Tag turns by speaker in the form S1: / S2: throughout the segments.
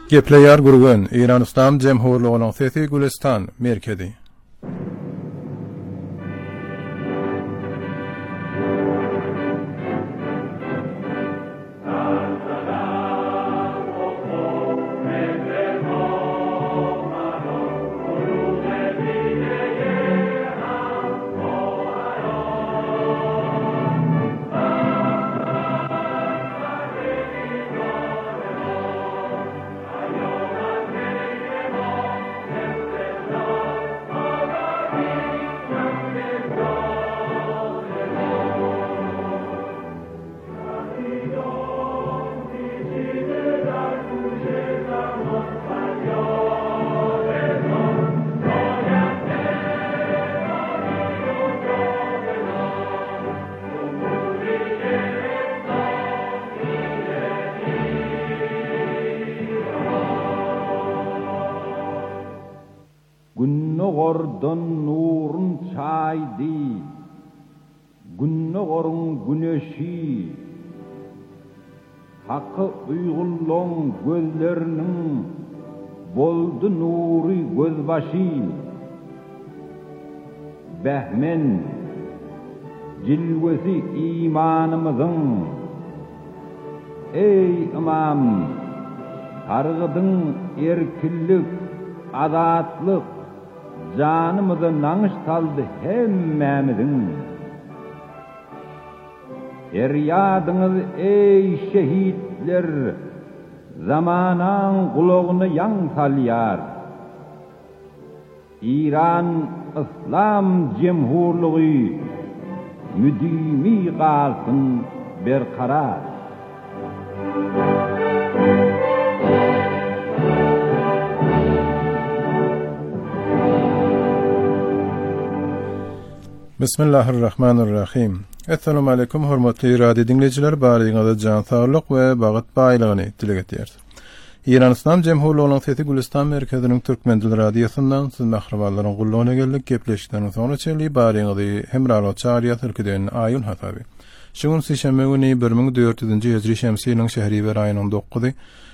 S1: Gepleýär gurgun Iranistan Jemhurlygynyň Sesi Gülistan merkezi.
S2: Günnogordan nurun çaydi, günnogorun güneşi, hakkı uygullan gözlerinin boldu nuri gözbaşı, behmen cilvesi imanımızın, ey imam, targıdın erkillik, adatlık, canımızı nanış taldı hemmemizin. Feryadınız ey şehitler, zamanan kulağını yan salyar. İran İslam Cemhurluğu müdimi kalsın berkarar.
S1: Bismillahirrahmanirrahim. Assalamu alaykum hormatly radio dinleyijiler, baryňyza jan saglyk we bagat baýlygyny dilek etýär. Iranistan Jemhurlygynyň Sesi Gülistan merkeziniň türkmen dil radiosundan siz mahraballaryň gullugyna geldik gepleşikden soňra çeli baryňyzy hemralo çarýa türkiden aýyn hasaby. Şuň sişeme güni 1400-nji hijri şemsi ýylyň Şähriwer aýynyň 9-y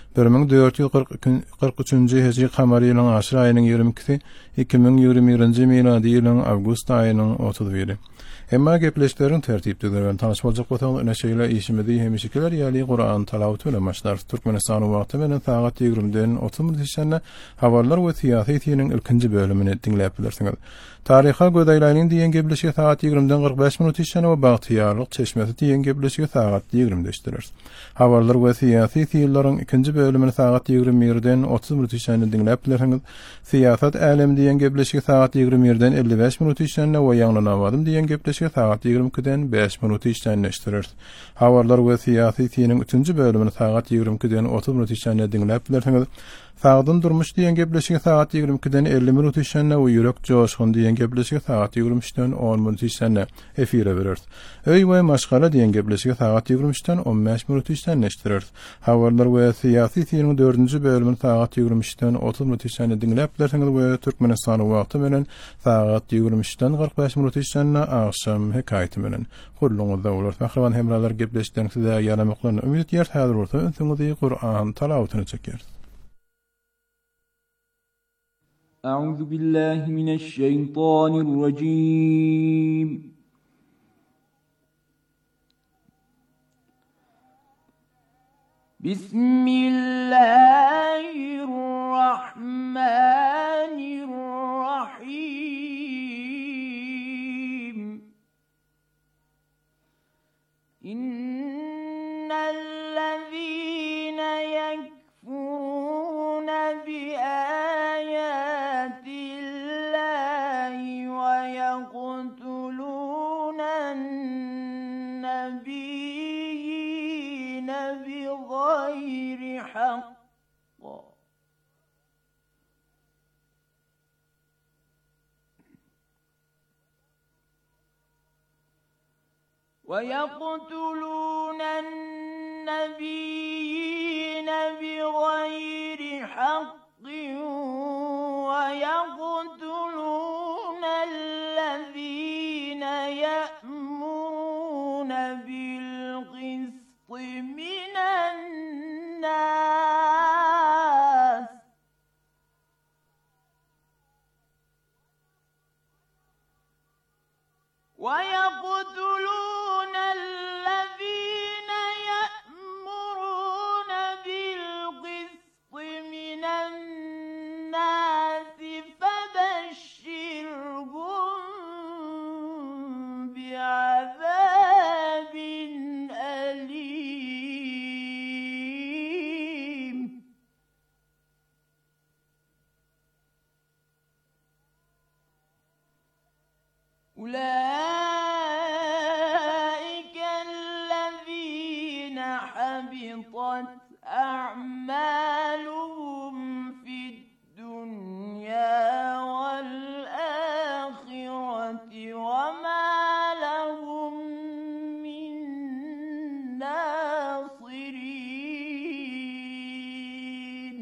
S1: 1443-nji hijri kamary ýylyň aşyr aýynyň 22-si 2021-nji miladi ýylyň awgust aýynyň 31-i. Emma gepleşikleriň tertipde duran tanyş boljak bolsaň ene şeýle işimidi hemişikler ýaly Qur'an talawat bilen başlar. Türkmenistan wagty bilen saat 20-den 30 minutda habarlar we siýasy ýetiňiň ilkinji bölümini dinläp bilersiňiz. Taryha gödäýläniň diýen gepleşige saat 20-den 45 minut işlene we bagtyýarlyk çeşmesi diýen gepleşige saat 20-de işdiler. Habarlar we siýasy ýetiňlaryň ikinji bölümini saat 21-den 30 minut işlene dinläp bilersiňiz. Siýasat älim diýen gepleşige saat 21-den 55 minut işlene we ýaňlanamadım diýen gepleşige saat 22-den 5 minut işlene işdiler. Habarlar we siýasy ýetiňiň üçünji bölümini saat 22-den 30 minut işlene dinläp bilersiňiz. Sağdan durmuş diýen gepleşige saat 22-den 50 minut işlene we ýürek joşgun diýen gepleşige saat 23-den 10 minut işlene efire berer. Öý we maşgala diýen gepleşige saat 23-den 15 minut işlene işdirer. Habarlar we siýasy ýetiňiň 4-nji bölümini saat 23-den 30 minut işlene dinläp bilersiňiz we Türkmenistan wagty bilen saat 23-den 45 minut işlene akşam hekaýaty bilen gulluňyzda bolar. Mahraban hemralar gepleşikden size ýaramaklaryn ümit ýer häzir bolsa öňüňizde Qur'an talawatyny çeker.
S2: أعوذ بالله من الشيطان الرجيم بسم الله الرحمن الرحيم إن الذين يكفرون بآيات الله ويقتلون النبيين بغير حق ويقتلون النبيين بغير حق ويقتلون الذين يأمرون بالقسط من الناس أولئك الذين حبطت أعمالهم في الدنيا والآخرة وما لهم من ناصرين.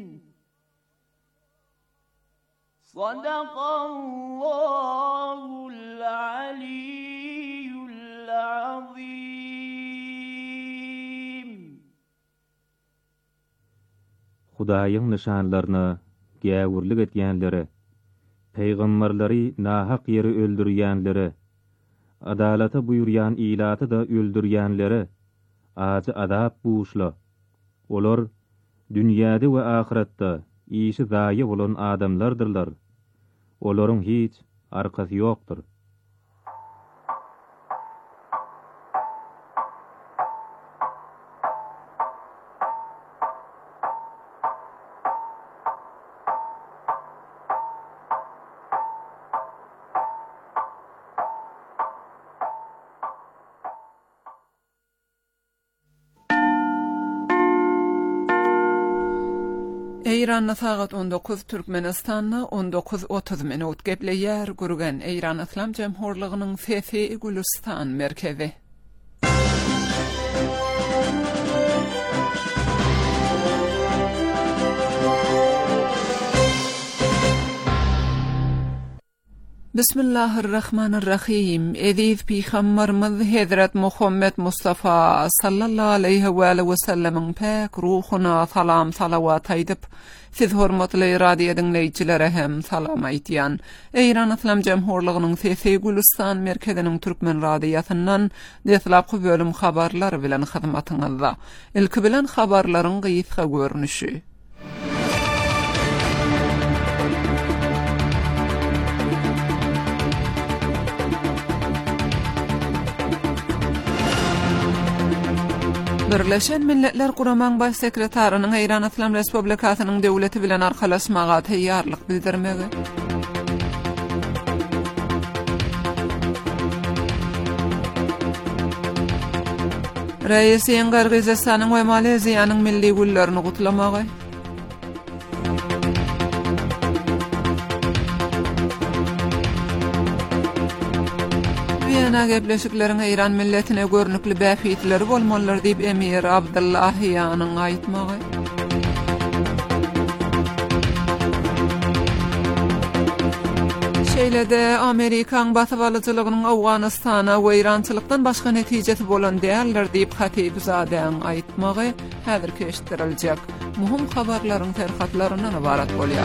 S2: صدق الله العلي العظيم.
S3: Hudaýyň nişanlaryna gäwürlik etýänlere, peýgamberleri nahak ýere öldürýänlere, adalata buýurýan ilaty da öldürýänlere azy azap buşla. Olar dünýäde we ahiretde işi zaýy bolan adamlardyrlar. Olaryň hiç arkasy ýokdur.
S4: İran'da saat 19, Türkmenistan'da 19:30 minut gepleýär gürgen İran Islam Jemhurlygynyň Fethi Gülistan merkezi. Bismillahirrahmanirrahim. Ediz Peygamberimiz Hazrat Muhammed Mustafa sallallahu aleyhi ve sellem'in pek ruhuna salam salavat aýdyp, siz hormatly radio dinleýçilere hem salam aýtýan. İran Islam Jemhurlygynyň Fethi Gülistan merkeziniň türkmen radiosynyň deslapky bölüm habarlary bilen hyzmatyňyzda. Ilki bilen habarlaryň gysga görnüşi. Birleşen Milletler Guramaň baş sekretarinyň İran Islam Respublikasynyň döwleti bilen arkalaşmaga taýýarlyk bildirmegi. Reisiň Gyrgyzstanyň we Maleziýanyň milli günlerini gutlamagy. Gepleşikleriň İran milletine görnükli bäfitleri bolmalylar diýip Emir Abdullahiýanyň aýtmagy. Şeýlede Amerikaň batyp alyjylygynyň Awganystana we İrançylykdan başga netijesi bolan däldir diýip Hatibzadäň aýtmagy häzir keşdiriljek. Muhim habarlaryň terhatlarynyň ibarat bolýar.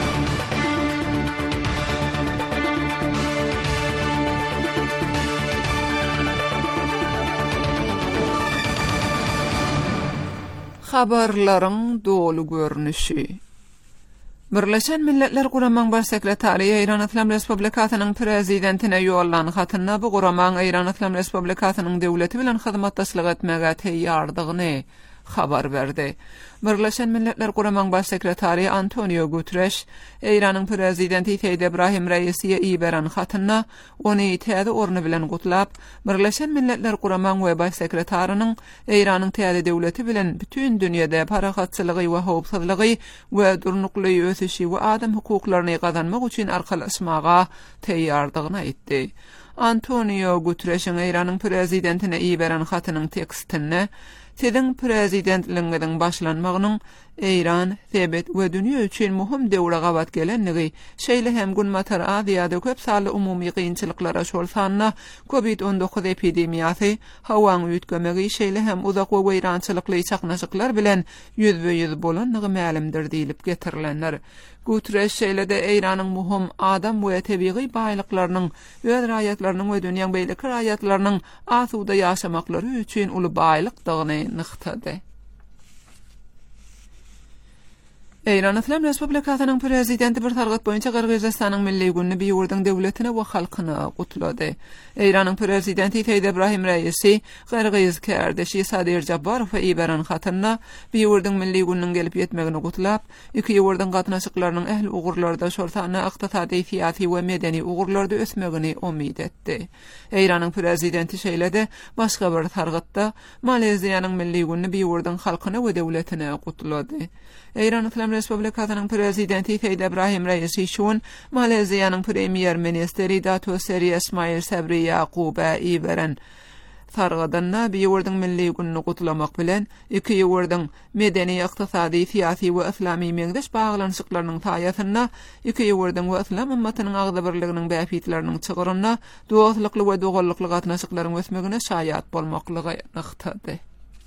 S4: Habarlaryň dolu görnüşi. Birleşen Milletler Guramaň baş sekretary İran Islam Respublikasynyň prezidentine ýollanan hatyna bu Guramaň İran Islam Respublikasynyň döwleti bilen hyzmatdaşlyk etmege teýýardygyny habar berdi. Birleşen Milletler Guramaň baş sekretary Antonio Guterres İranyň prezidenti Seyyid Ebrahim Raisiýe iýeren hatyna ony täze orny bilen gutlap, Birleşen Milletler Guramaň we baş sekretarynyň İranyň täze döwleti bilen bütün dünýede parahatçylygy we howpsuzlygy we durnukly ösüşi we adam hukuklaryny gazanmak üçin arkalaşmaga teýýardygyny aýtdy. Antonio Guterres'in İranyň prezidentine iýeren hatynyň tekstinde Sizin prezidentliğiniň başlanmagynyň İran, sebet we dünýä üçin muhim döwre gabat gelenligi, şeýle hem gün matar Aziýada köp sally umumy gynçylyklara şolsanna, COVID-19 epidemiýasy, hawaň üýtgemegi, şeýle hem uzak we weýrançylykly çaknaşyklar bilen ýüzbe-ýüz bolanlygy mälimdir diýilip getirilenler. Guterres şeýlede İranyň muhim adam we tebigy baýlyklarynyň, öz raýatlarynyň we dünýäň beýleki raýatlarynyň asuda ýaşamaklary üçin uly baýlykdygyny nyktady. Eýran Islam Respublikasynyň prezidenti bir targat boýunça Kyrgyzstanyň milli günni biýurdyň döwletine we halkyna gutlady. Eýranyň prezidenti Seýid Ebrahim Reisi, Kyrgyz kardeşi Sadir Jabbarow we İberan hatyna biýurdyň milli günniň gelip ýetmegini gutlap, iki ýurdyň gatnaşyklarynyň ähli ugurlarda şortany ykdysady, syýasy we medeni ugurlarda ösmegini umyt etdi. Eýranyň prezidenti şeýlede başga bir targatda Maleziýanyň milli günni biýurdyň halkyna we döwletine gutlady. Eýran Islam Respublikasynyň prezidenti Seýid Ebrahim Reisi şuň Maleziýanyň premier ministeri Dato Seri Ismail Sabri Yaquba İberan targadanna biýurdyň milli günni gutlamak bilen iki ýurdyň medeni, ykdysady, syýasy we islamy meňdeş baglanyşyklarynyň taýatyna, iki ýurdyň we islam ummatynyň agda birliginiň bäpitleriniň çygyryna, dostlukly we dogalykly gatnaşyklaryň ösmegine şaýat bolmaklygy nykdy.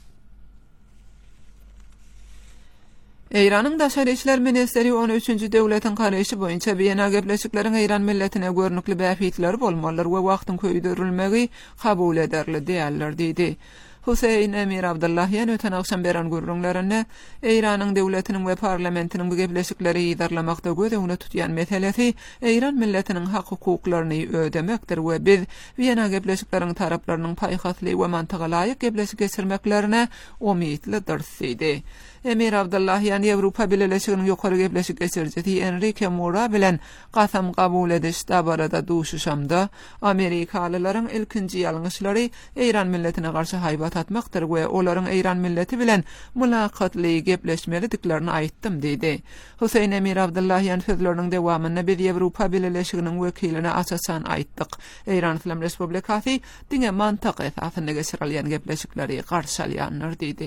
S4: Eýranyň daşary işler ministeri 13-nji döwletiň garaýşy boýunça beýan gepleşikleriň Eýran milletine görnükli bäpitleri bolmalar we wagtyň köýdürilmegi kabul ederli diýerler diýdi. Hüseyin Emir Abdullahyan öten akşam beren gurrunlaryny Eýranyň döwletiniň we parlamentiniň bu gepleşikleri ýydarlamakda göz tutýan meselesi Eýran milletiniň hak hukuklaryny ödemekdir we biz beýan gepleşikleriň taraplarynyň paýhasly we mantyga laýyk gepleşik geçirmeklerine umytlydyr diýdi. Emir Abdullahyan Ýewropa Birleşiginiň ýokary gepleşik geçirjeti Enrique Mora bilen gasam kabul edişde barada duşuşamda Amerikalylaryň ilkinji ýalňyşlary Eýran milletine garşy haýbat atmakdyr we olaryň Eýran milleti bilen mülakatly gepleşmeliklerini aýtdym diýdi. Hüseyin Emir Abdullahyan sözleriniň dewamyny biz Ýewropa Birleşiginiň wekiline asasan aýtdyk. Eýran Islam Respublikasy diňe mantyk esasynda geçirilýän gepleşikleri garşalýanlar diýdi.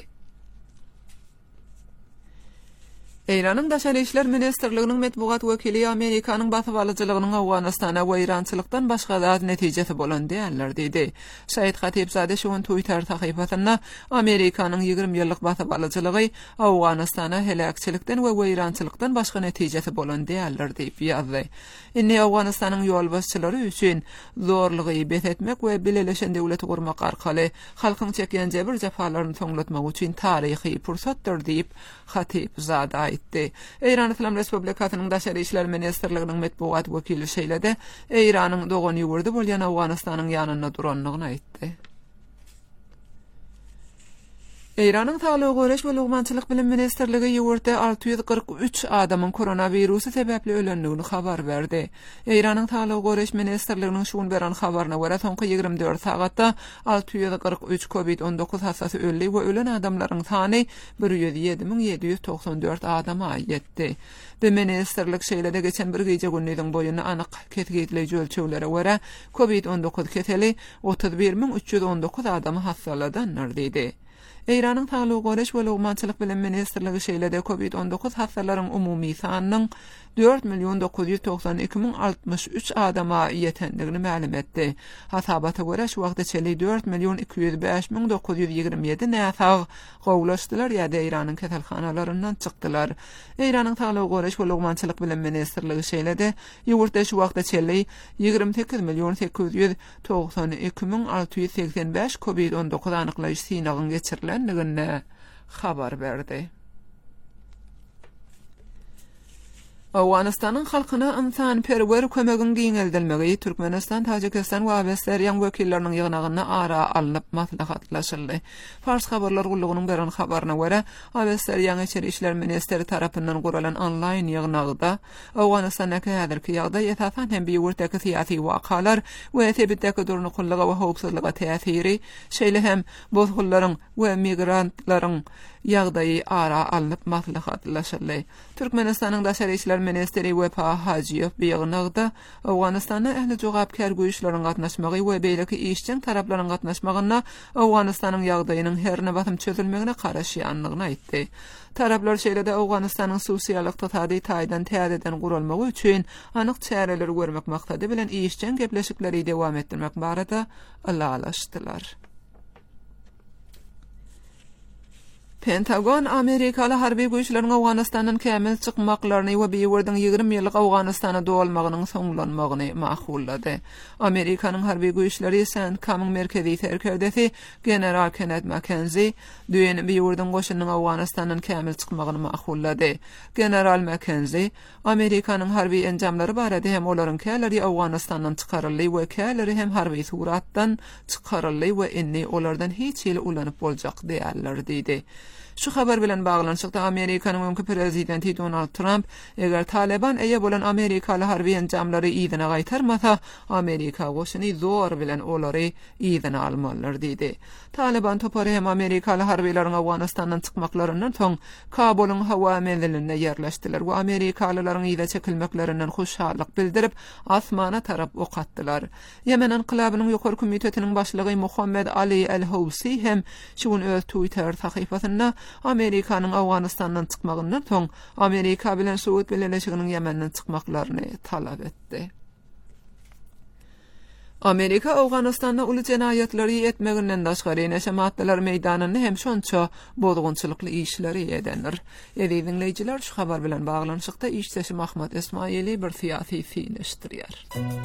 S4: Eýranyň daşary işler ministrliginiň medbugat wekili Amerikanyň basyp alyjylygynyň Awganystana we Irançylykdan başga da netijesi bolan diýerler diýdi. Said Khatibzade şuň Twitter sahypasyna Amerikanyň 20 ýyllyk basyp alyjylygy Awganystana helakçylikden we Irançylykdan başga netijesi bolan diýerler diýip ýazdy. Indi Awganystanyň ýol başçylary üçin zorlugy bet etmek we birleşen döwleti gurmak arkaly halkyň çekýän jebir jafalaryny soňlatmak üçin taryhy pursatdyr diýip Khatibzade aýtdy. Eýran Islam Respublikasynyň daşary işler ministrliginiň medbugat wekili şeýlede Eýranyň dogan ýurdu bolýan Awganystanyň ýanyna duranlygyny aýtdy. Eýranyň Saglyk Goreş we Lugmançylyk bilim ministrligi ýurtda 643 adamyň koronavirusy sebäpli ölenligini habar berdi. Eýranyň Saglyk Goreş ministrliginiň şuň beren habaryna görä soňky 24 sagatda 643 COVID-19 hasasy öldi we ölen adamlaryň sany 107.794 adama ýetdi. Bu ministrlik şeýlede geçen bir gece günniň boýuny anyk ketgitli ölçeglere görä COVID-19 keteli 31.319 adamy hasaladanlar diýdi. Eýranyň Saglyk Goreş we Lugmançylyk bilim ministrligi şeýlede COVID-19 hasalaryň umumy sanynyň 4.992.063 adama ýetendigini ma'lum etdi. Hasabata görä şu wagtda çeli 4.205.927 näsag gowlaşdylar ýa-da Eýranyň keselhanalaryndan çykdylar. Eýranyň Saglyk Goreş we Lugmançylyk bilim ministrligi şeýlede ýurtda şu wagtda çeli 28.892.685 COVID-19 anyklaýyş synagyň geçirilendigini habar berdi. Awganystanyň halkyna insan perwer kömegin giňeldilmegi Türkmenistan, Tajikistan we Awstraliýa wekilleriniň ýygnagyna ara alınıp maslahatlaşyldy. Fars habarlar gullugynyň beren habaryna görä, Awstraliýanyň içeri işler ministeri tarapyndan guralan onlaýn ýygnagda Awganystanyň häzirki ýagdaý esasan hem biýurtdaky syýasy wakalar we sebitdäki durnuqullyga we howpsuzlyga täsiri, şeýle hem bozgullaryň we migrantlaryň ýagdaýy ara alınıp maslahatlaşyldy. Türkmenistanyň daşary işler ministeri Wepa Hajiýew beýnagda Awganystanda ähli jogapkar güýçleriň gatnaşmagy we beýleki işçiň taraplaryň gatnaşmagyna Awganystanyň ýagdaýynyň herne batym çözülmegine garaşýanlygyny aýtdy. Taraplar şeýlede Awganystanyň sosial ykdysady taýdan täzeden gurulmagy üçin anyk çäreler görmek maksady bilen işçiň gepleşikleri dewam etdirmek barada alaşdylar. Pentagon Amerikalı harbiy güýçleriň Awganastandan kämil çykmaklaryny we biýwirdiň 20 ýyllyk Awganystana dolmagynyň soňlanmagyny maqullady. Amerikanyň harbiy güýçleri CENTCOM'yň merkezi terkerdesi General Kenneth McKenzie düýen biýwirdiň goşunyň Awganastandan kämil çykmagyny maqullady. General McKenzie Amerikanyň harbiy enjamlary barada hem olaryň käleri Awganastandan çykaryldy we käleri hem harbiy suratdan çykaryldy we inni olardan hiç ýyl ulanyp boljak diýerler diýdi. Şu haber bilen bağlanşykda Amerikanyň öňkü prezidenti Donald Trump eger Taliban eýe bolan Amerikaly harbiy enjamlary ýygyna gaýtarmasa, Amerika goşuny zor bilen olary ýygyna almalylar diýdi. Taliban topary hem Amerikaly harbiýlaryň Awganastandan çykmaklarynyň soň Kabulyň hawa menziline ýerleşdiler we Amerikalylaryň ýyda çekilmeklerinden hoşallyk bildirip asmana tarap ok atdylar. Yemen inqilabynyň ýokary komitetiniň başlygy Muhammed Ali el-Housi hem şuň öz Twitter sahypasynda Amerikanyň Awganastandan çykmagyndan soň Amerika bilen Suud Birleşiginiň Ýemenden çykmaklaryny talap etdi. Amerika Awganystanda uly jenaýatları etmeginden daşgary neşamatlar meýdanyny hem şonça bozgunçylykly işleri edenler. Edi dinleýijiler şu habar bilen baglanşykda işçisi Mahmud Esmaili bir syýasy fiňeşdirýär.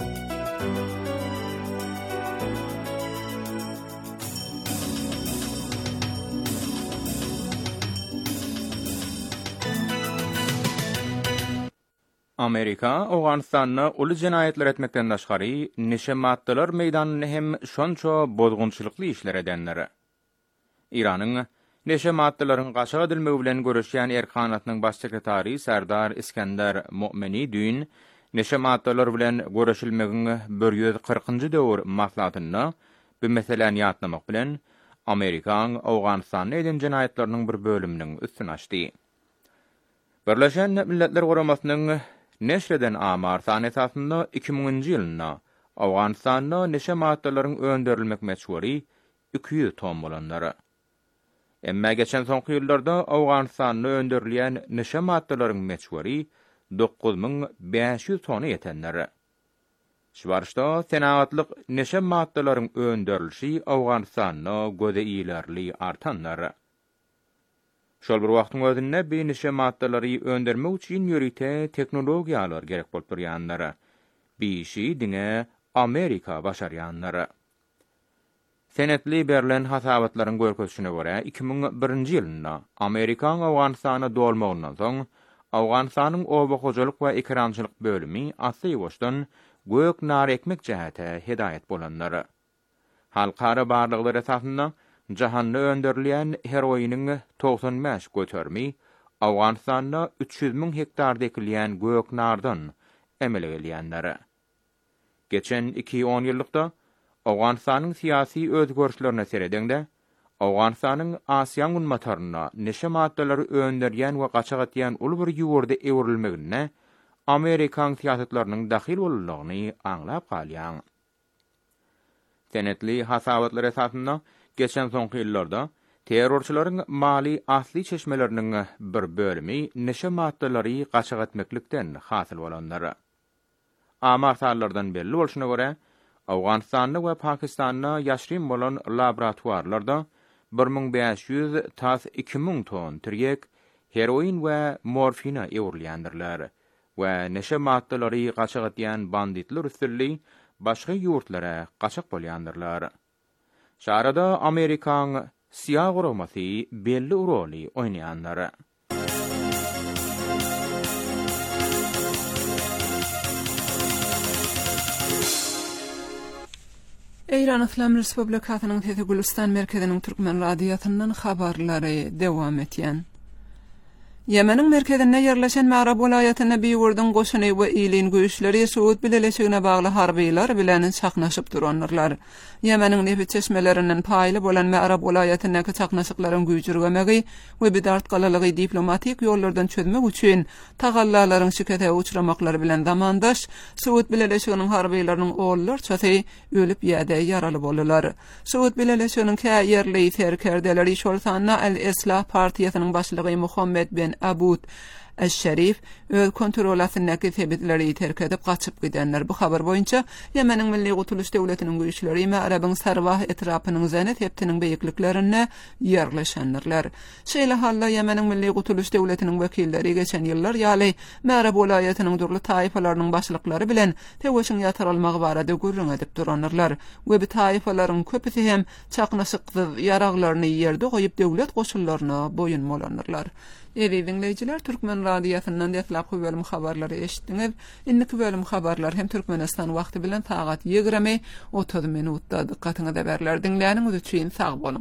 S3: Amerika Awganystanyny uly jenaýetler etmekden daşgary neşe maddalar meýdanyny hem şonça bozgunçylykly işler edenleri. Iranyň neşe maddalaryň gaçak edilmegi bilen görüşýän erkanatynyň baş sekretary Serdar İskender Mu'mini düýün neşe maddalar bilen görüşilmegiň 140-njy döwür maslahatyny bu meseleni ýatlamak bilen Amerikaň Awganystanyna eden jenaýetleriniň bir bölüminiň üstüne açdy. Birleşen Milletler Guramasynyň neşreden amar san esasında 2000-nji ýylyna Awganystanda neşe maddalaryň önderilmek meçhuri 200 ton bolanlary. Emma geçen soňky ýyllarda Awganystanda önderilýän neşe maddalaryň meçhuri 9500 tona ýetenleri. Şubarşda senagatlyk neşe maddalaryň önderilişi Awganystanda göze ilerli artanlary. Şol bir wagtyň özünde bir neşe maddalary öndermek üçin ýörite teknologiýalar gerek bolup durýanlary. Bir işi diňe Amerika başarýanlary. Senetli berilen hasabatlaryň görkezişine görä 2001-nji ýylynda Amerikaň Awganystana dolmagyndan soň Awganystanyň obakojalyk we ekrançylyk bölümi Asy Woşdan gök nar ekmek jähäte hidaýet bolanlary. Halkara barlyklar esasında jahanda önderilýän heroiniň 95 götermi Awganystanda 300.000 hektarda ekilýän gök nardan emele gelýänleri. Geçen 2-10 ýyllykda Awganystanyň syýasy özgörüşlerine seredende Awganystanyň Asiýan gunmataryna neşe maddalary önderýän we gaçak etýän uly bir ýurda ewrilmegine Amerikan syýasatlarynyň dahil bolýanlygyny aňlap galýan. Senetli hasabatlar esasında geçen soňky ýyllarda terrorçylaryň mali asly çeşmeleriniň bir bölümi neşe maddalary gaçak etmeklikden hasyl bolanlary. Amarsallardan belli bolşuna görä Awganystanda we Pakistanda ýaşrym bolan laboratuarlarda 1500 tas 2000 ton tiryek heroin we morfina ewrilýändirler we neşe maddalary gaçak etýän banditler üstünli başga ýurtlara gaçak bolýandyrlar. Şarada Amerikaň siýah guramasy belli roly oýnaýanlar.
S4: Eýran Islam Respublikasynyň Tete Gülistan merkeziniň türkmen radiýasyndan habarlary dewam etýän. Yemeniň merkezinde ýerleşen Ma'rab welaýatyna biýwirdiň goşuny we ýylyn güýçleri Suud Birleşigine bagly harbiýlar bilen çaknaşyp duranlar. Yemeniň nefit çeşmelerinden paýly bolan Ma'rab welaýatyna çaknaşyklaryň güýjürgemegi we bidart galalygy diplomatik ýollardan çözmek üçin tagallalaryň şikete uçramaklary bilen zamandaş Suud Birleşiginiň harbiýlarynyň oğullar çaty ölüp ýa-da ýaraly bolýar. Suud Birleşiginiň käýerli serkerdeleri şol sanna el-Islah partiýasynyň başlygy Muhammed bin Abud Eş-Şerif öz kontrolasyndaki sebitleri terk edip gaçyp gidenler. Bu habar boýunça Ýemeniň Milli Gutuluş Döwletiniň güýçleri Ma'rabyn Sarwah etrapynyň zenet heptiniň beýikliklerine ýerleşenler. Şeýle halda Ýemeniň Milli Gutuluş Döwletiniň wekilleri geçen ýyllar ýaly Ma'rab welaýatynyň durly taýfalarynyň başlyklary bilen teweşiň ýatyrylmagy barada gürrüň edip duranlar. We bu taýfalaryň köpüsi hem çaqnaşyksyz ýaraglaryny ýerde goýup döwlet goşullaryna boýunmalanyrlar. Evi dinleyijiler, Türkmen radiosynyň detlap bölüm habarlary eşitdiňiz. Indiki bölüm habarlar hem Türkmenistan wagty bilen saat 20:30 minutda diqqatyňyza berler. Dinleýäniňiz üçin sag bolun.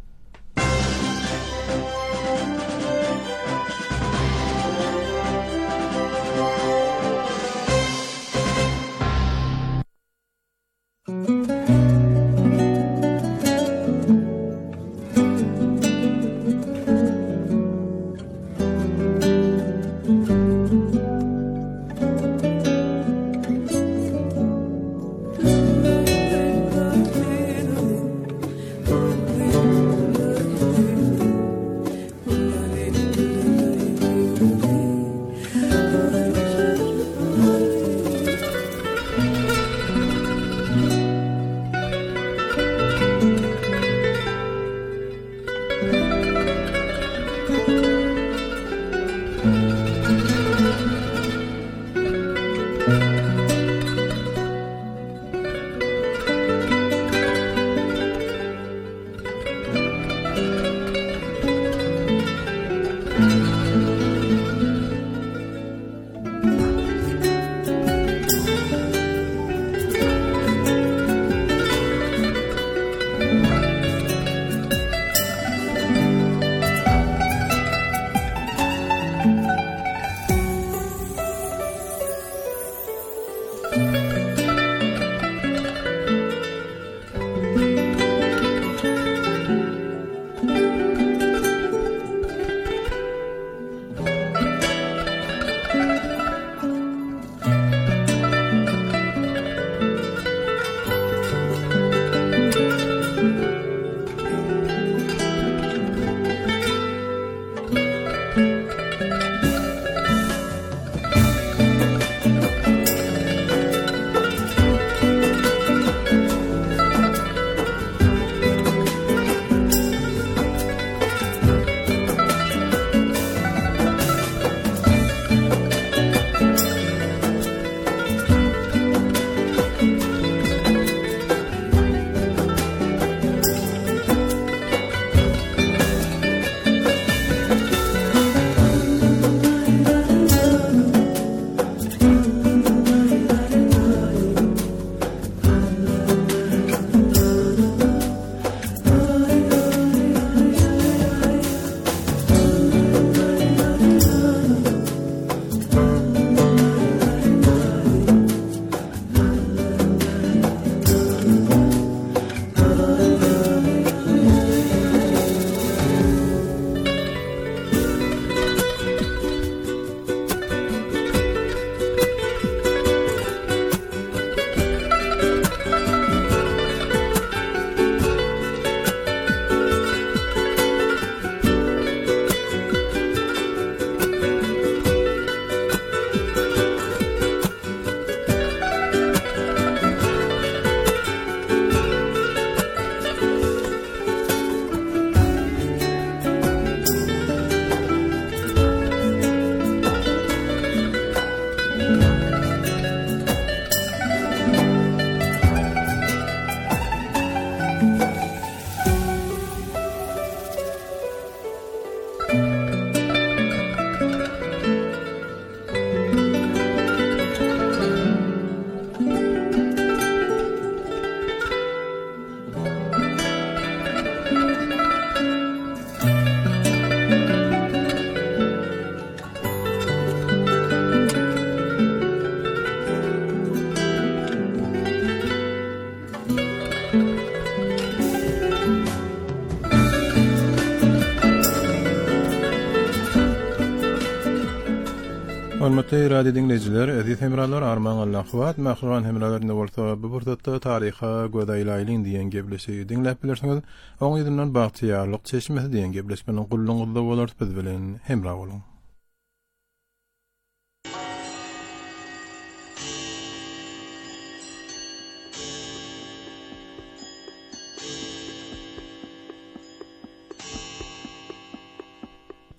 S1: Hörmetli radio dinleyijiler, aziz hemralar, arman Allahwat, mahruran hemralarynda bolsa bu burdatda taryha godaýlaýlyň diýen gepleşigi dinläp bilersiňiz. Oň ýerden bagtyýarlyk çeşmesi diýen gepleşmeniň gulluňyzda bolar biz bilen hemra bolun.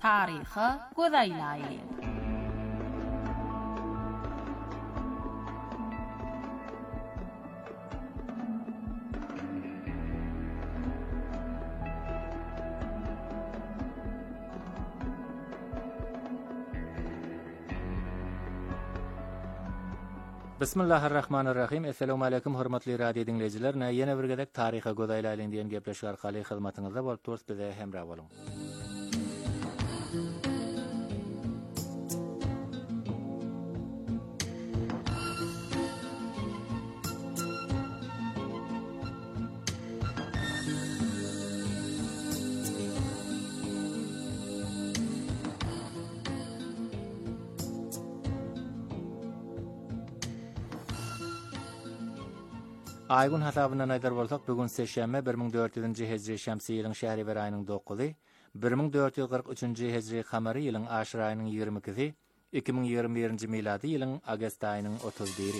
S5: Tarihi gözaylaýyn.
S6: Bismillahirrahmanirrahim. Assalamu alaykum hormatly radio dinleyijiler. Ýene bir gedek taryha godaýlaýyn diýen gepleşik arkaly hyzmatyňyzda bolup durýar, bize hemra boluň. Aygun hasabyna naýdar bolsak, bugun seşembe 1400-nji hejri şämsi ýylyň şähriber aýynyň 9-y, 1443-nji hejri kamary ýylyň aşyr aýynyň 22-si, 2021-nji milady ýylyň agast aýynyň 31-i.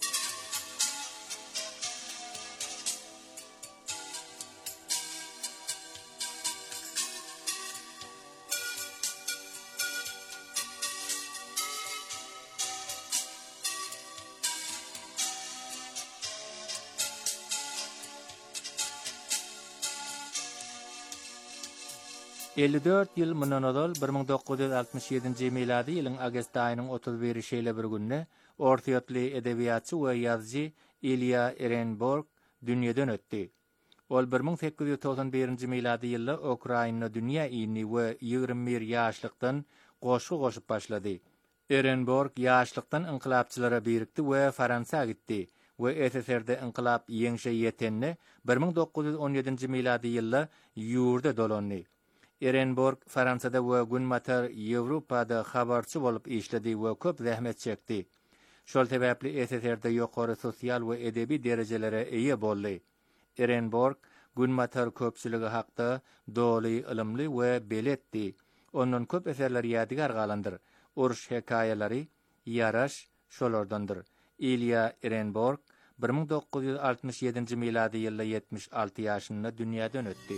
S6: Ýyl mundan odal 1967-nji milady ýylyň agast aýynyň 31-i şeýle bir günne orta ýatly edebiýatçy we ýazgy Ilya Ehrenburg dünýeden ötdi. Ol 1891-nji milady ýylda Ukraina dünýä ýyny we 21 ýaşlykdan goşgy goşup başlady. Ehrenburg ýaşlykdan inqilapçylara birikdi we Fransa gitdi we SSR'de inqilap ýeňşe ýetenne 1917-nji milady ýylda ýurda dolandy. Ehrenburg Fransada we günmatar Ýewropada habarçy bolup işledi we köp zähmet çekdi. Şol sebäpli SSR'de ýokary sosial we edebi derejelere eýe boldy. Ehrenburg günmatar köpçüligi hakda doly, ilmli we beletdi. Onun köp eserleri ýadygar galandyr. Uruş hekaýalary, ýaraş şolardandyr. Ilya Ehrenburg 1967-nji milady ýylda 76 ýaşynda dünýäden ötdi.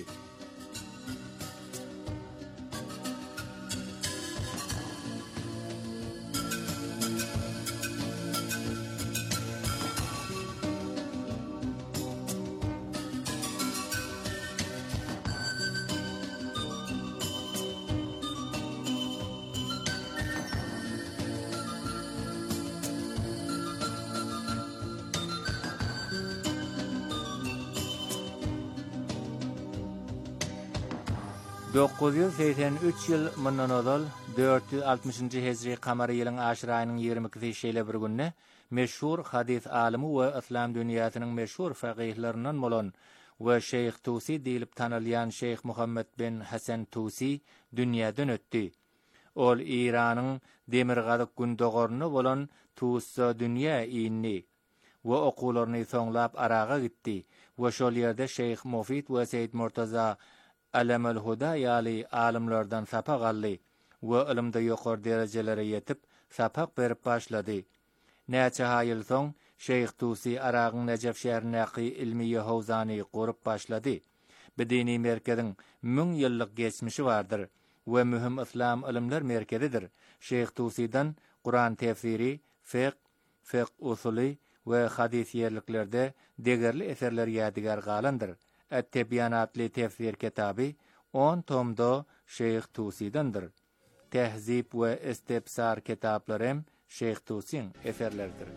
S6: Ýyl mundan odal 460-njy hejri kamary ýylyň aşyr aýynyň 22-si şeýle bir günne meşhur hadis alimy we islam dünýäsiniň meşhur faqihlerinden bolan we Şeyh Tusi diýilip tanylýan Şeyh Muhammed bin Hasan Tusi dünýäden ötdi. Ol Iranyň demirgazyk gündogaryny bolan Tusa dünýä ýyny we okularyny soňlap Araga gitdi we şol ýerde Şeyh Mufid we Seyyid Murtaza Alamul Huda ýaly alimlerden sapak aldy we ilimde ýokary derejelere ýetip sapak berip başlady. Näçe haýyl soň Şeyh Tusi Aragyň Nejef şäherindäki ilmi howzany gurup başlady. Bedeni merkeziň 1000 ýyllyk geçmişi bardyr we mühim islam ilimler merkezidir. Şeyh Tusi'dan Kur'an tefsiri, fiqh usuly we hadis ýerliklerde degerli eserler ýadygar galandyr. Et-Tebyan adly tefsir kitaby 10 tomda Şeyh Tusi'dandyr. Tehzib we Istibsar kitaplarym Şeyh Tusi'ň eserleridir.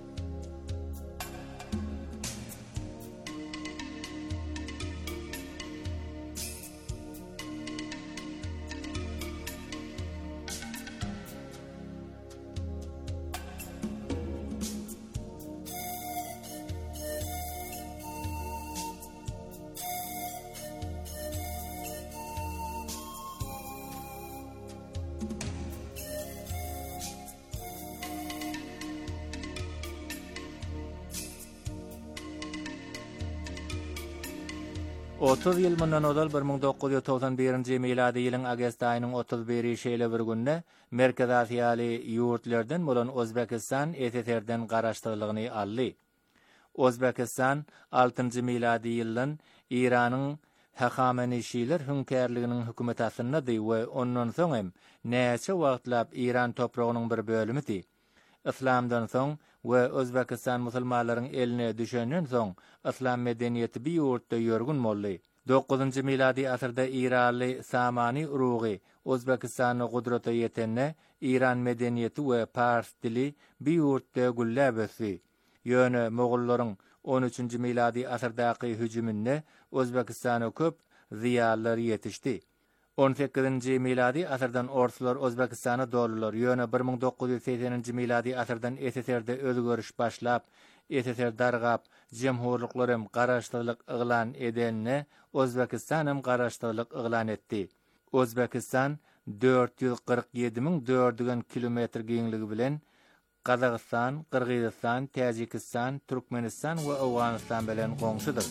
S6: Otuz ýyl mundan odal 1991-nji milady ýylyň agast aýynyň 31-i şeýle bir günde Merkez Asiýaly ýurtlardan bolan Özbekistan SSR'den garaşdyrlygyny aldy. Özbekistan 6-njy milady ýyldan Iranyň Haqamenişiler hünkärliginiň hökümet asyndy we ondan soň hem näçe wagtlap İran topragynyň bir bölümidi. İslamdan soň we Özbekistan musulmanlarynyň eline düşenden soň İslam medeniýeti bir ýurtda ýörgün boldy. 9-njy miladi asyrda İranly Samani urugy Özbekistanyň gudrata ýetenne İran medeniýeti we Pars dili bir ýurtda güllebesi. Ýöne Mogollaryň 13-nji miladi asyrdaky hüjüminde Özbekistana köp ziýalar ýetişdi. 18-nji miladi asyrdan oruslar Özbekistana dolular. Ýöne 1980-nji miladi asyrdan SSR'de özgörüş başlap, SSR dargap, jemhurluklarym garaşdyrlyk yglan edenne Özbekistanım garaşdyrlyk yglan etdi. Özbekistan 447.000 kilometr giňligi bilen Kazakistan, Kırgızistan, Tajikistan, Türkmenistan we Awganistan bilen goňşudyr.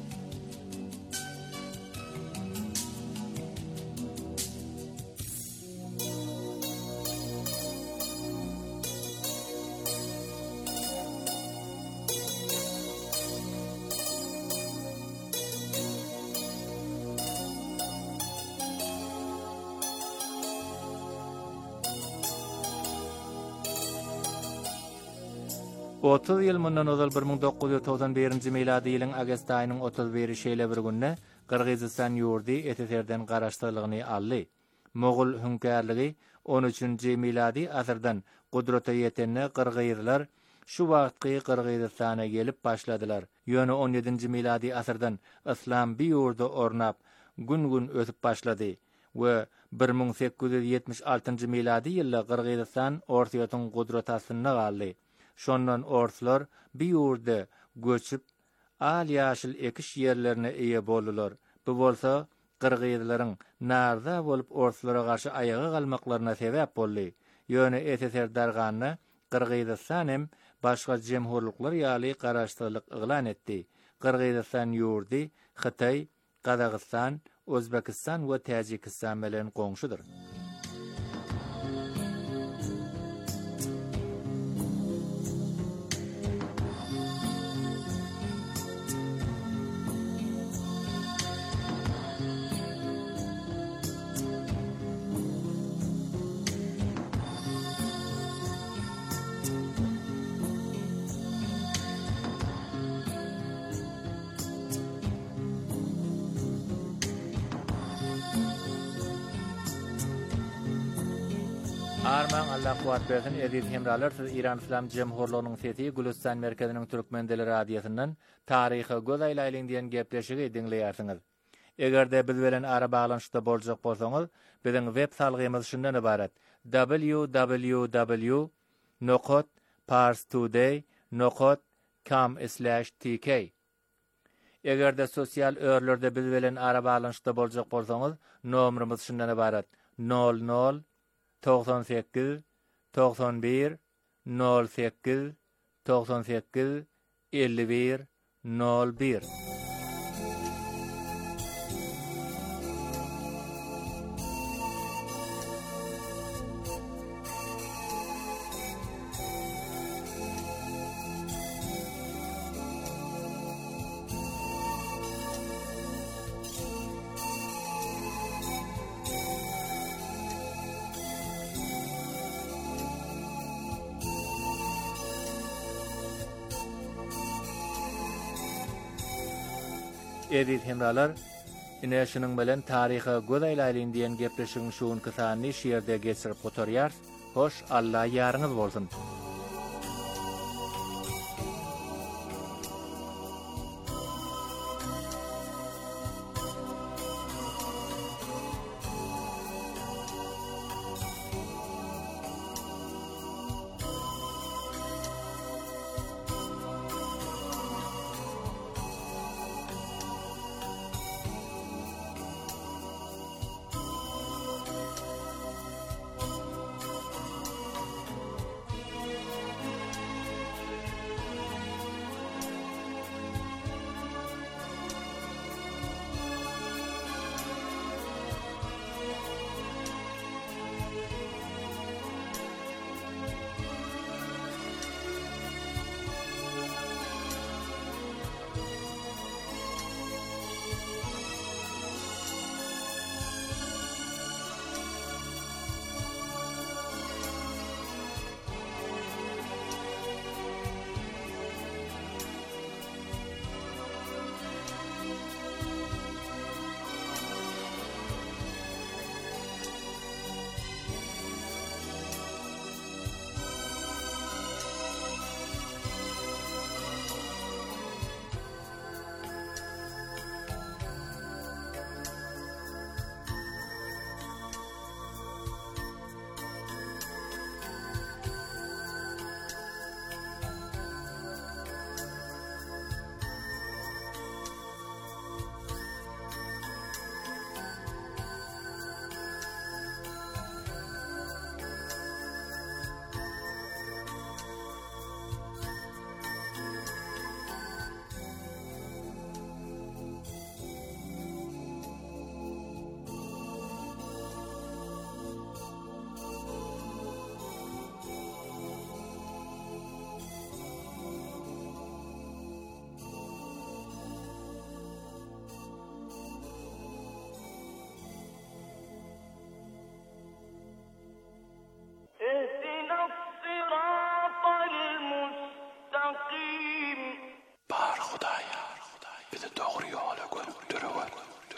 S6: Otuz ýyl mundan ozal 1991-nji miladi ýylyň agast aýynyň 31-i şeýle bir günne Kırgızistan ýurdy SSR'den garaşdyrlygyny aldy. Mogul hünkärligi 13-nji miladi asyrdan gudrata ýetenne Kırgızlar şu wagtky Kırgızistana gelip başladylar. Ýöne 17-nji miladi asyrdan İslam bir ýurda ornap gün ötüp başlady we 1876-njy miladi ýylda Kırgızistan ortaýatyň gudratasyna galdy. Şondan oruslar bir ýurda göçüp al ýaşyl ekiş ýerlerine eýe boldular. Bu bolsa Kırgızlaryň narda bolup oruslara garşy aýaga galmaklaryna sebäp boldy. Ýöne SSR darganyny Kırgızstan hem başga jemhurluklar ýaly garaşdyrlyk yglan etdi. Kırgızstan ýurdy Hytaý, Kazakistan, Özbekistan we Tajikistan bilen goňşudyr. Arman Allah kuwat bersin aziz hemralar, siz İran İslam Jemhurluğunyň sesi Gülistan merkeziniň Türkmen dili radiýasynyň taryhy göz aýlaýlyň diýen gepleşigi dinleýärsiňiz. Egerde biz bilen ara baglanşykda boljak bolsaňyz, biziň web salgymyz şundan ibaret: www.parstoday.com/tk. Egerde sosial örlerde biz bilen ara baglanşykda boljak bolsaňyz, nomerimiz şundan ibaret: 00 98 91 08 98 51 01. Aziz hemralar, ine şunun bilen taryhy göz aýlaýlyň diýen gepleşigiň şuun kysany şeýerde geçirip gotarýar. Hoş, Allah ýaryňyz bolsun.
S1: bizi doğru yola götürüyor.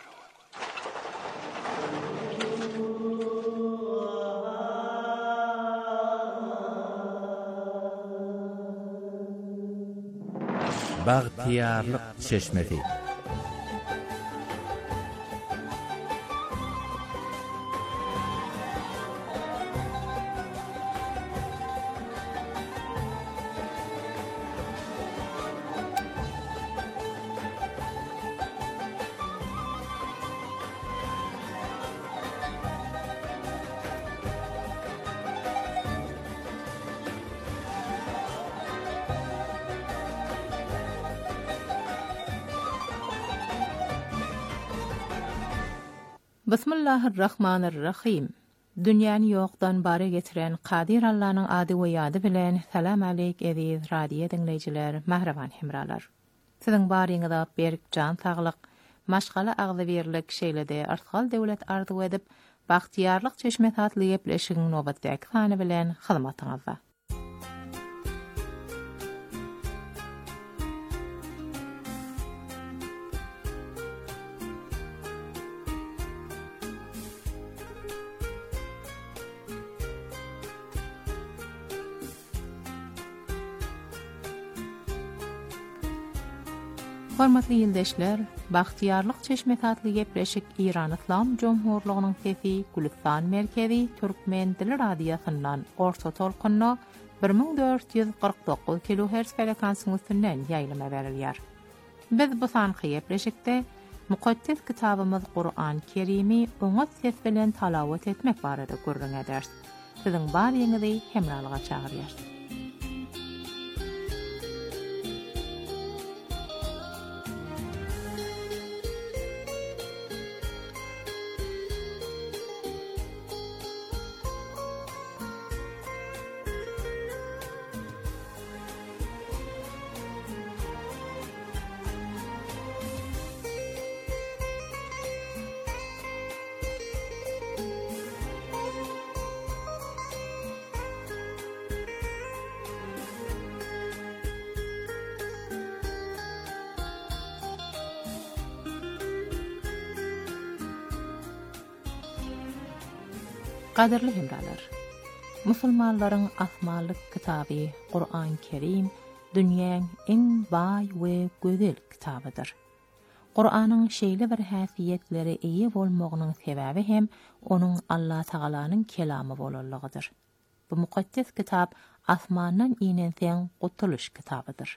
S6: Bagtiyarlyk çeşmesi.
S7: Bismillahirrahmanirrahim. Dünýäni ýokdan bary getiren Qadir Allah'nyň ady we ýady bilen salam aleyk aziz radio dinleýijiler, mahraban hemralar. Siziň baryňyzda berk jan saglyk, maşgala agzy berlik şeýlede artgal döwlet arzuw edip, bagtiyarlyk çeşme tatly gepleşigiň nobatdaky sany bilen hyzmatyňyzda. Hormatly ýyldaşlar, bagtiyarlyk çeşme tatly gepleşik İran Islam Jomhurlygynyň sesi Gülistan merkezi Türkmen dili radiosundan orta tolkunna 1449 kHz frekansyň üstünden ýaýlama berilýär. Biz bu sanky gepleşikde mukaddes kitabymyz Qur'an Kerimi oňa ses bilen talawat etmek barada görüň ederiz. Siziň baryňyzy hemralyga çagyrýar. Qadirli hemralar, musulmanlaryň asmanlyk kitaby Qur'an Kerim dünýäň en baý we gözel kitabydyr. Qur'anyň şeýle bir häsiýetleri eýe bolmagynyň sebäbi hem onuň Allah Tagalanyň kelamy bolanlygydyr. Bu mukaddes kitap asmandan inenseň gutuluş kitabydyr.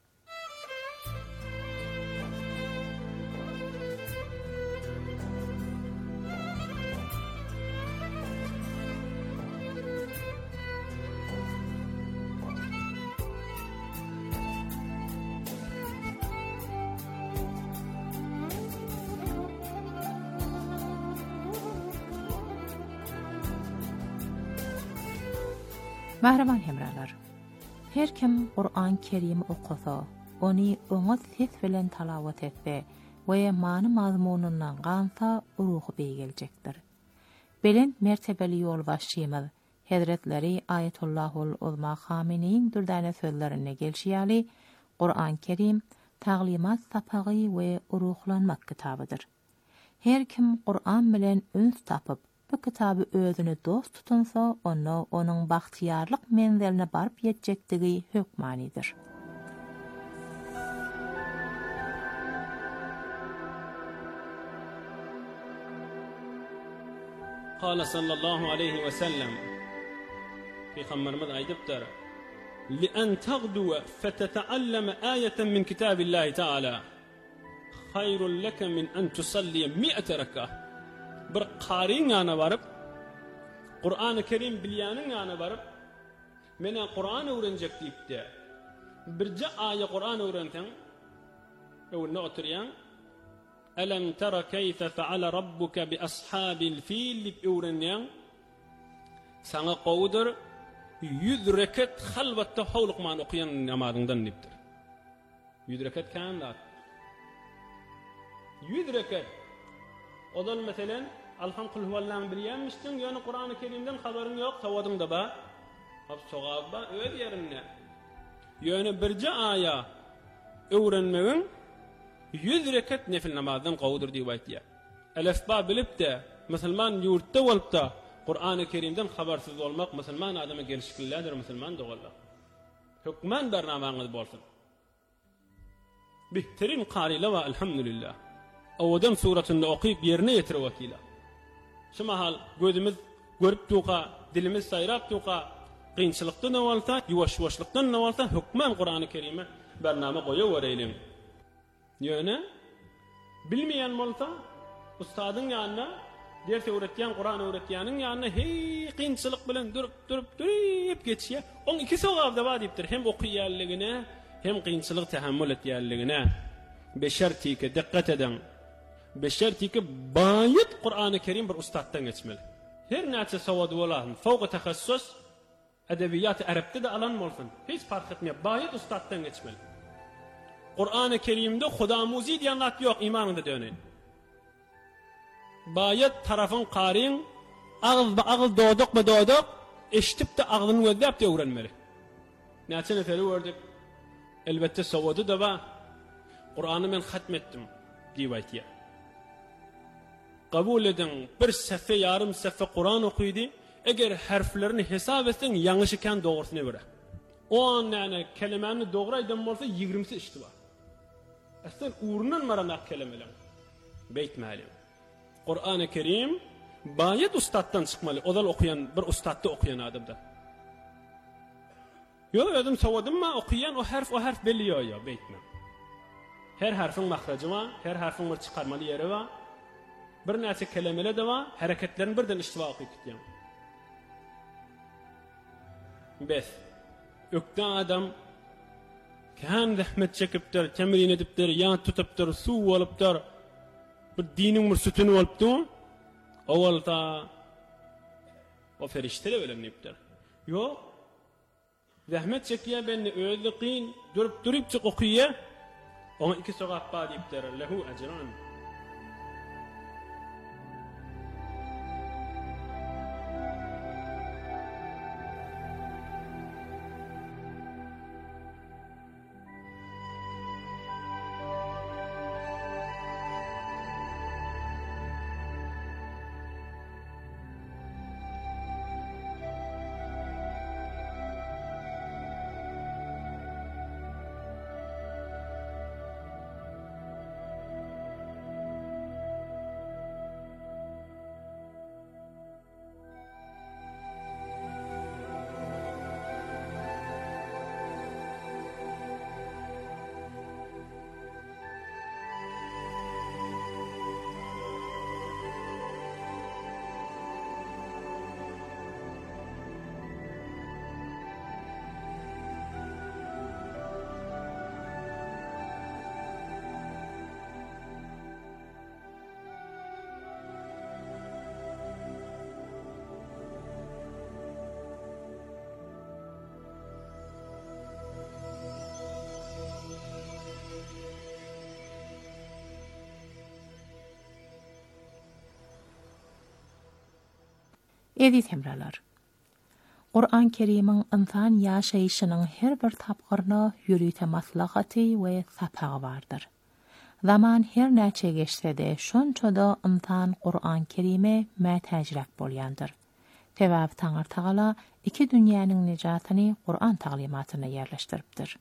S7: Mahraman hemralar, her kim Qur'an Kerim okusa, onu oňa ses bilen talawat etse we many mazmunundan gansa ruhy beýgeljekdir. Belen mertebeli ýolbaşçymyz Hazretleri Ayatullahul Uzma Khameneiň dürdäne sözlerine gelşýäli, Qur'an Kerim taglimat sapagy we ruhlanmak kitabydyr. Her kim Qur'an bilen üns tapyp bu kitaby özüne dost tutunsa, onuň bagtiyarlyk menzeline baryp ýetjektigi hökmanidir.
S8: قال صلى الله عليه وسلم في خمرمض أيدبتر لأن تغدو فتتعلم آية من كتاب الله تعالى خير لك من أن تصلي 100 ركعة برقارين أنا بارب قرآن كريم بليانين أنا بارب من القرآن ورنجك تيبتا برجع آية قرآن ورنتن أو النعتريان ألم تر كيف فعل ربك بأصحاب الفيل بأورنيان سانا قودر يدركت خلوة حولق ما نقيان نمادن دن نبتر يدركت كان لا يدركت وضل مثلا الحمق هو اللام بريان مشتن يعني القرآن الكريم دن خبرن يوق توادن دبا هب صغابا ödýärinde yani birje aya öwrenmegin 100 rekat nefil namazdan qawdur diýip ýa. Elefba bilip de musulman ýurtda bolup da Qur'an-ı Kerimden habarsyz bolmak musulman adama gelişiklidir, musulman dogalla. Hükmen bernamaňyz bolsun. Bihtirin qariler we elhamdülillah. Awdan suratyny okyp ýerine ýetirip wakila. Şu mahal gözümüz görüp tuqa, dilimiz sayrap tuqa, qynçylykdan awalta, ýuwaş-ýuwaşlykdan awalta hükmen Qur'an-ı Kerime bernama goýawereýlim. Ýöne bilmeýän bolsa ustadyň ýanyna ders öwretýän, Qur'an öwretýäniň ýanyna hey qynçylyk bilen durup geçýär. On iki sowabda bar diýipdir. Hem okuýanligine, hem qynçylyk tahammül etýänligine. Beşertike diqqat edin. Beşertike bayit Qur'an-ı Kerim bir ustaddan geçmeli. Her näçe sowady bolan, fowqa tahassus edebiyat Arapda da alan bolsun. Hiç fark etmeýär. Bayit ustaddan geçmeli. Qur'an-ı Kerim'de Hudamuzi diýen zat ýok, imanynda dönen. Bayat tarafın qarin ağız doduk eşitip de ağzını gözläp de öwrenmeli. Näçe neferi gördük. Elbette sowady da ba. Qur'any men hatmetdim diýip aýtýar. Kabul edin, bir sefe yarım sefe Qur'an okuydu. Eğer harflerini hesap etsen yanlış iken doğrusuna göre. O an yani kelimeni doğru aydan olsa 20'si işti var. Aslında uğrundan maranak kelimeler. Beytmeyelim. Qur'an-ı Kerim bayet ustaddan çıkmalı. Odal okuyan, bir ustadda okuyan adamda. Yok ödüm sovadım mı okuyan o harf belli ya beytme. Her harfin mahracı var, her harfin bir çıkarmalı yeri var. Bir näçe kelimeler de var, hareketlerini birden iştiva okuyup gitýän. Bes. Ökden adam kan rahmet çekipdir, temrin edipdir, ýa tutupdir, suw bolupdir. Bir diniň mürsütini bolupdy. Awalta o ferişteler bilenipdir. Ýok. Rahmet çekýär beni öýde qyn, durup çık okuýar. Ona 2 sowap bar diýipdir. Lehu ajran.
S7: Edi temralar. Qur'an Kerim'in insan yaşayışının her bir tapqırına yürüte maslahatı ve sapağı vardır. Zaman her näçe geçse de şonçoda insan Qur'an Kerim'e mätäjrak bolýandyr. Tewab Taňar Tagala iki dünýäniň nijatyny Qur'an taglimatyna ýerleşdiripdir.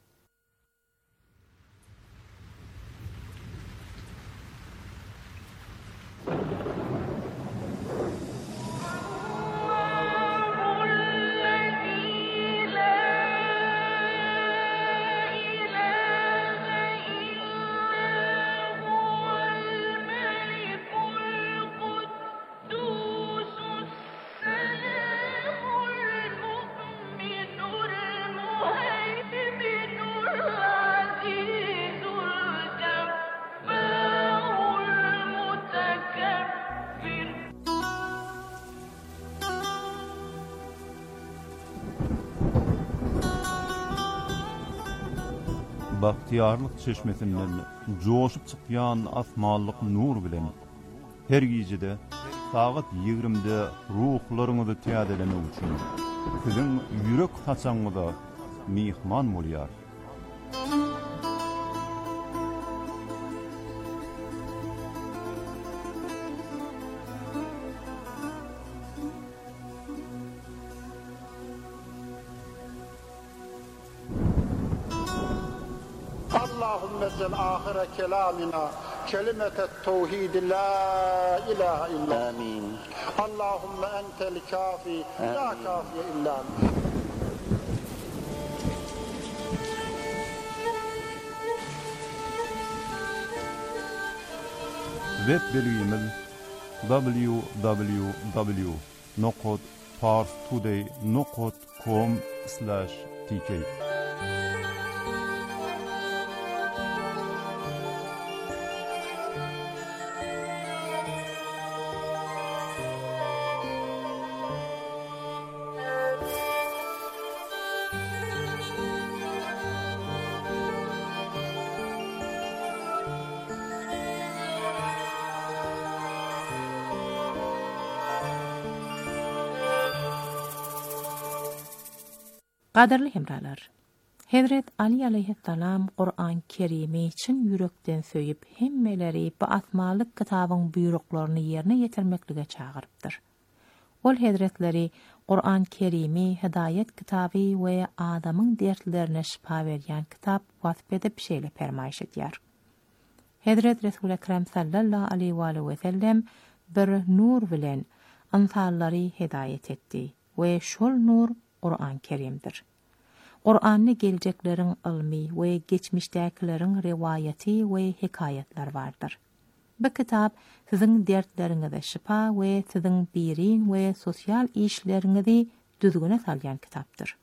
S9: Bahtiyarlyk çeşmesinden joşup çykýan asmanlyk nur bilen her gijede saat 20'de ruhlaryňyzy täzelemek üçin siziň ýürek haçaňyza mihman bolýar.
S10: اللهم اجعل آخر كلامنا كلمة التوحيد لا إله إلا آمين. اللهم أنت الكافي لا كافي إلا أنت.
S9: Web bilgimiz www.parstoday.com/tk.
S7: Qadarly hemralar. Hazret Ali aleyhissalam Qur'an Kerimi için yürekden söýüp hemmeleri bu asmalyk kitabyň buyruklarını yerine getirmeklige çağırıpdyr. Ol hazretleri Qur'an Kerimi hidayet kitaby we adamyň dertlerine şifa berýän kitap wasfedip şeýle fermaýş edýär. Hazret Resul Ekrem sallallahu aleyhi ve sellem bir nur bilen insanlary hidayet etdi we şol nur Qur'an Kerim'dir. Qur'an'ni geleceklerin ilmi ve geçmişdekilerin rivayeti ve hikayetler vardır. Bu kitap sizin dertlerinize şifa ve sizin birin ve sosyal işlerinizi düzgüne salyan kitaptır.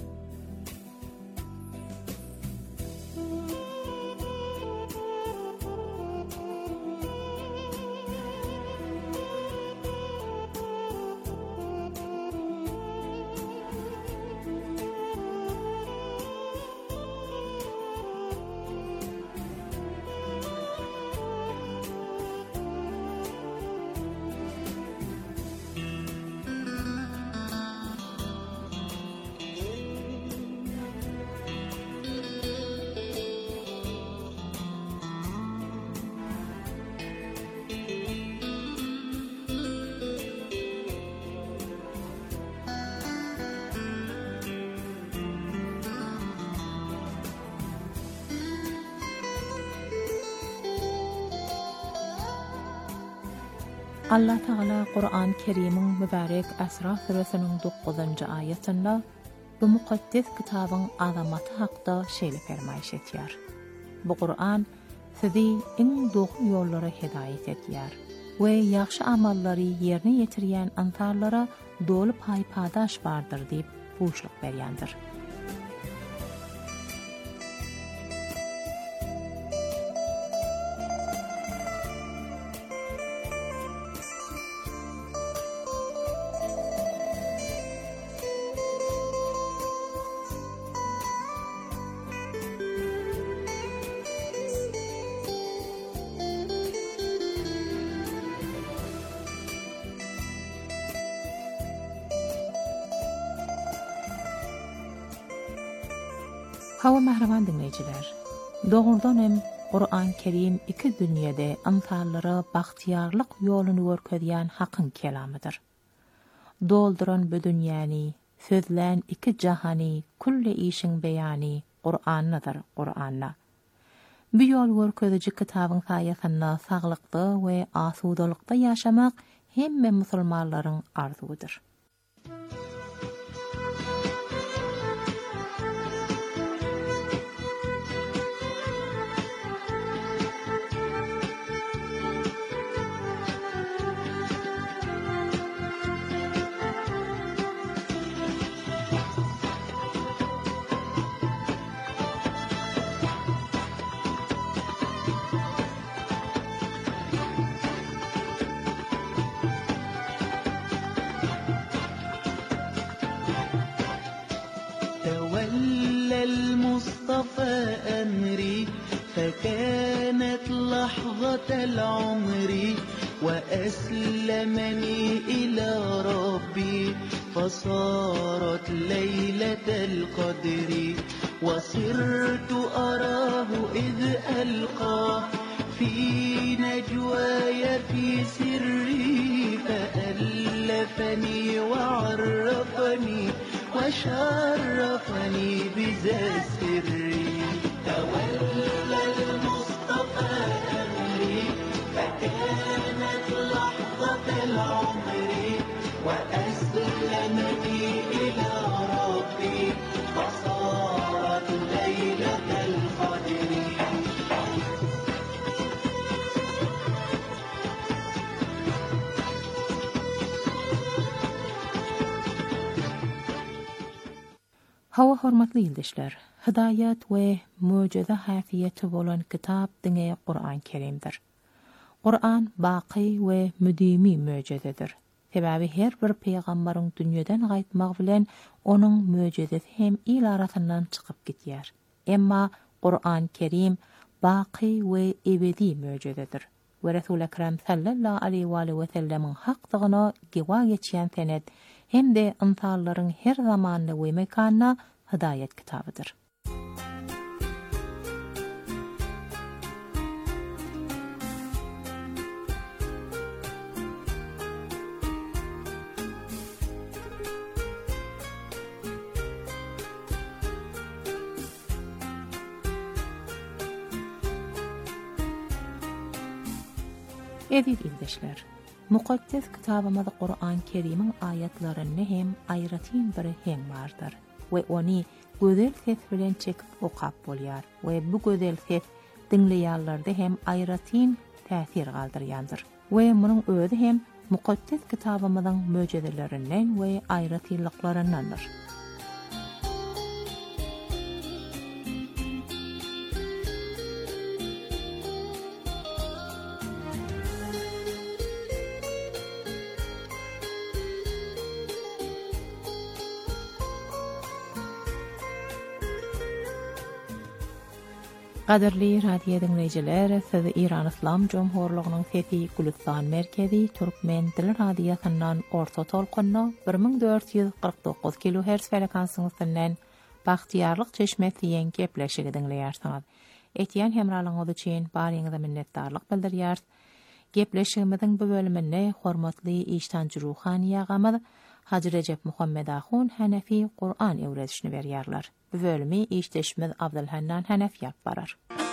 S7: Allah Teala Qur'an Kerim'in mübarek Asra suresinin 9-njy ayetinde bu mukaddes kitabyň azamaty hakda şeýle fermaýş etýär. Bu Qur'an sizi iň dogry ýollara hidayet etýär we ýaxşy amallary ýerine ýetirýän insanlara dolu paýpadaş bardyr diýip buýşluk berýändir. Hawa mahraman dinleyijiler. Doğrudan hem Qur'an Kerim iki dünyada insanlara baxtiyarlyk ýoluny görkezýän hakyň kelamydyr. Dolduran bu dünýäni, sözlän iki jahany, kulli işiň beýany Qur'an'nadyr, Qur'an'a. Bu ýol görkezici kitabyň saýasynda saglykda we asudalykda ýaşamak hemme musulmanlaryň arzuwydyr.
S11: المصطفى أمري فكانت لحظة العمر وأسلمني إلى ربي فصارت ليلة القدر وصرت أراه إذ ألقاه في نجواي في سري فألفني وعرفني وشرفني بذا السر تولى
S7: Hawa hormatly ildişler. Hidayet we mucize hafiyeti bolan kitap diňe Qur'an Kerimdir. Qur'an baqi we müdimi mucizedir. Sebäbi her bir peýgambaryň dünýeden gaýtmagy bilen onuň mucizesi hem il arasyndan çykyp gitýär. Emma Qur'an Kerim baqi we ebedi mucizedir. Ve Resul Ekrem sallallahu aleyhi ve sellem'in hakdygyna gewa geçýän senet hem de insanlaryň her zamanda we mekanda hidayet kitabydyr. Edip ildeşler. Mukaddes kitabymyzda Qur'an Kerim'in ayetlerini hem aýratyn bir hem bardyr we onu gözel ses bilen çekip okap bolýar we bu gözel ses dinleýärlerde hem aýratyn täsir galdyrýandyr we munyň özü hem mukaddes kitabymyzyň möjüzelerinden we aýratynlyklaryndandyr. Qadirli radio dinleyijiler, siz İran İslam Cumhurluğunyň Sesi Gülistan merkezi Türkmen dili radiosundan orta tolkunna 1449 kHz frekansynyň Baxtiyarlyk çeşmesi ýen gepleşigi dinleýärsiňiz. Etýän hemralyňyz üçin baryňyza minnetdarlyk bildirýär. Gepleşigimiziň bu bölüminde hormatly iştanjy ruhani ýagamyz Hacı Recep Muhammed Ahun Hanefi Qur'an öwredişini berýärler. Bu bölümi işdeşimiz Abdülhannan Hanefi ýaparar.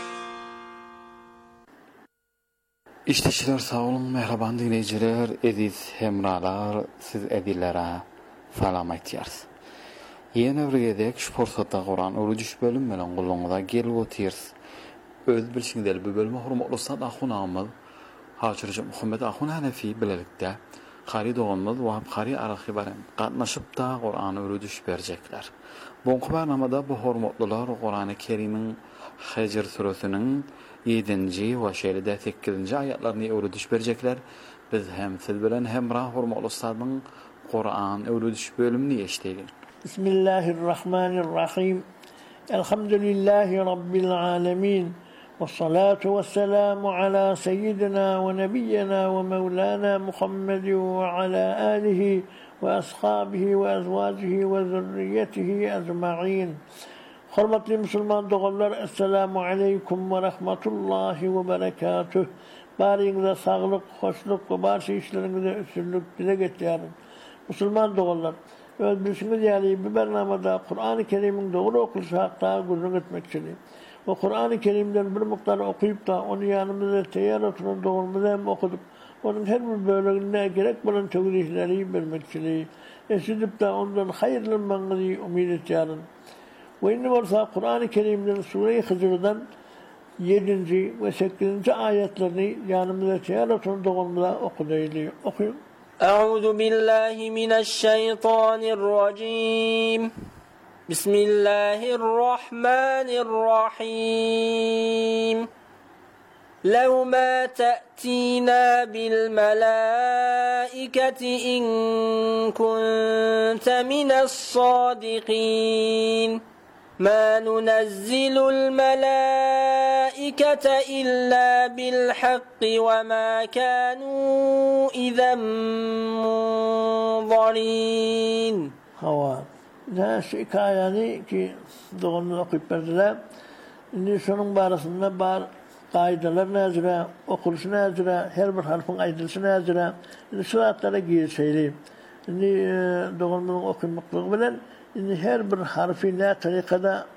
S12: İşteşiler sağ olun, mehraban dinleyijiler, ediz hemralar, siz edillere salam aýtýarys. Ýene bir gezek şu fursatda Qur'an öwredişi bölüm bilen gulaňyza gelip otyrs. Öz bilşiňiz bu bölüme hormatly Ustad Ahun agamy Hacı Recep Muhammed Ahun Hanefi bilelikde Qari doğanmaz ve Qari arahibaren qatnaşıp da Qur'an öwredişi berjekler. Bu barnamada bu hormatlylar Qur'an-ı Kerim'in Hicr suresinin 7-nji we 8-nji ayatlaryny öwrediş berjekler. Biz hem siz bilen hemrah hormatly ustadyň Qur'an öwrediş bölümini eşdeýik.
S13: Bismillahirrahmanirrahim. Elhamdülillahi rabbil alamin. والصلاة والسلام على سيدنا ونبينا ومولانا محمد وعلى آله وأصحابه وأزواجه وذريته أجمعين. Hormatly Müslüman dogallar, Esselamu Aleyküm ve Rahmetullahi ve Berekatuh. Baryňyza saglyk, hoşluk we barşy işleriňizde üstünlük dilek etýärim. Müslüman dogallar, öz bilşiňiz ýaly bu barnamada Qur'an-ı Kerim'iň dogry okulyşy hakda gurrun etmekçidir. Ve Qur'an-ı Kerim'den bir miktar okuyup da onu yanımıza teyyar oturan doğrumuza hem okuduk. Onun her bir bölümüne gerek bulan tevzihleri vermekçiliği. Eşidip de ondan hayırlanmanızı umid etýärim. Ve inni varsa Qur'an-ı Kerim'den Sure-i Hicr'dan 7. ve 8. ayetlerini yanımıza teyyar oturan doğrumuza okudaydı. Okuyun.
S14: Euzu billahi mineşşeytanirracim. Bismillahirrahmanirrahim. Lev ma ta'tina bil malaikati in kunta minas sadiqin. Ma nunazzilul malaikata illa bil haqqi ve ma kanu izen munzarin.
S13: Hava. Şu hikayeni ki doğumunu okuyup verdiler. Şimdi şunun barasında bar kaydalar nezire, okuluşu nezire, her bir harfin aydılışı nezire. Şimdi şu ayetlara girseyli. Şimdi doğumunu okuymaklığı bilen, şimdi her bir harfi ne tarikada